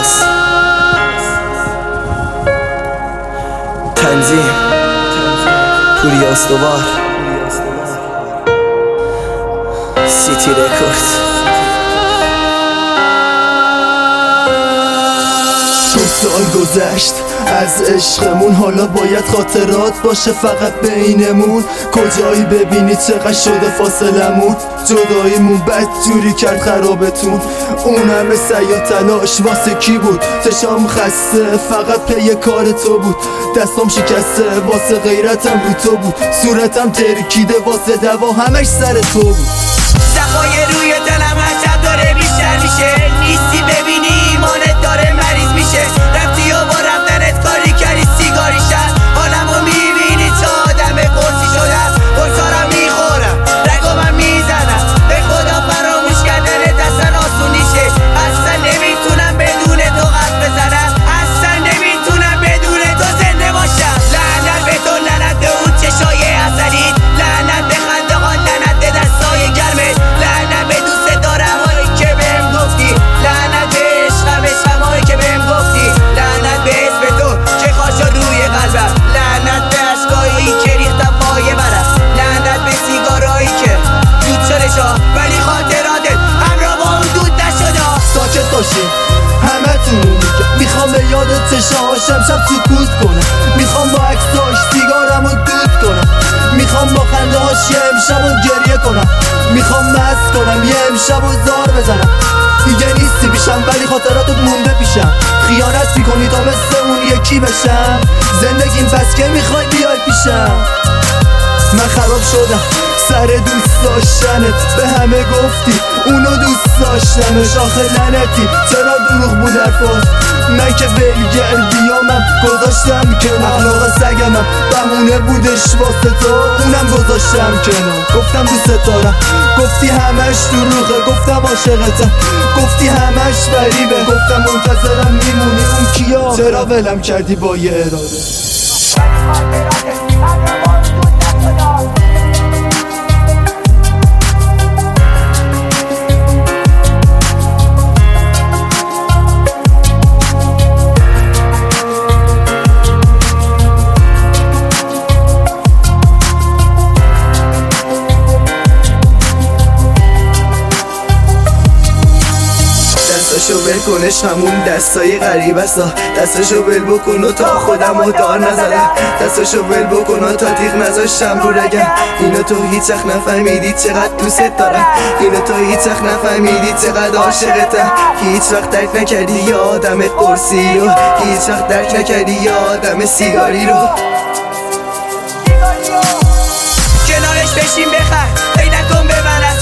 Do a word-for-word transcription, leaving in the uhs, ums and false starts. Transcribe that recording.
است. تنظیم پوری استوار، سیتی رکورد. دو سال گذشت از عشقمون، حالا باید خاطرات باشه فقط بینمون. کجایی ببینی چقدر شده فاصلمون، جداییمون بد جوری کرد خرابتون. اون همه سعی و تلاش واسه کی بود؟ چشام خسته فقط پی کار تو بود. دستام شکسته واسه غیرتم رو تو بود. صورتم ترکیده واسه دوا همش سر تو بود. صفای روی دلم هر شب داره بیشتر میشه. نیستی ببینی ایمانت داره مریض میشه. رفتی و با رفتنت کاری کردی سیگاری شد. حالمو میبینی چه آدم قرصی شدم. قرصارم میخورم رگامم میزنم. به خدا فراموش کردن دستن آسون نیشه. اصلا نمیتونم بدون تو حرف بزنم. اصلا نمیتونم بدون تو زنده باشم. لعنت به تو، لعنت به اون چشای ازلیت، لعنت به خنده‌هات، لعنت به دستای گرمت، لعنت به دوست دارم هایی که بهم گفتی، لعنت به عشقم عشقم هایی که بهم گفتی، لعنت به اسم تو که خاک شد روی قلبم، لعنت به عشقایی که ریختم پای برم، لعنت به سیگارایی که دود شده شا ولی خاطراتت همراه با اون دود نشده. ساکت باشین همه تون میگم، میخوام به یاد چشاشم شب سکوت کنم. میخوام با عکساش سیگارم رو دود کنم. میخوام با خنده هاش یه امشب رو گریه کنم. میخوام مست کنم یه امشب رو زار بزنم. دیگه نیستی پیشم ولی خاطراتت مونده پیشم. خیانت میکنی تا مثل اون یکی بشم. زندگیم پس که میخوای بیای پیشم. من خراب شدم سر دوست داشتنت، به همه گفتی اونو دوست داشتمش. آخه لعنتی چرا دروغ بود حرفات؟ من که ولگردیامم گذاشتم کنار. اخلاق سگمم بهونه بودش واسه تو، اونم گذاشتم کنار. گفتم دوست دارم گفتی همش دروغه. گفتم عاشقتم گفتی همش فریبه. گفتم منتظرم میمونی اون کیا؟ چرا ولم کردی با یه اراده؟ دستشو بل کنش همون دستای غریب استا. دستشو بل بکن و تا خودم و دار نزدم. دستشو بل بکن و تا تیغ نذاشتم رو رگم. اینو تو هیچ وقت نفهمیدی چقدر دوست دارم. اینو تو هیچ وقت نفهمیدی چقدر عاشقتم. هیچ وقت درک نکردی یه آدم قرصی رو. هیچ وقت درک نکردی یه آدم سیگاری رو. کنارش بشین بخر پیدا کن به من